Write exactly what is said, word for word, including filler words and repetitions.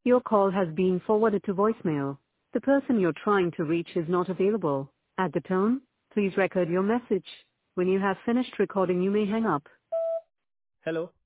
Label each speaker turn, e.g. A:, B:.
A: Your call has been forwarded to voicemail. The person you're trying to reach is not available. At the tone, please record your message. When you have finished recording, you may hang up.
B: Hello.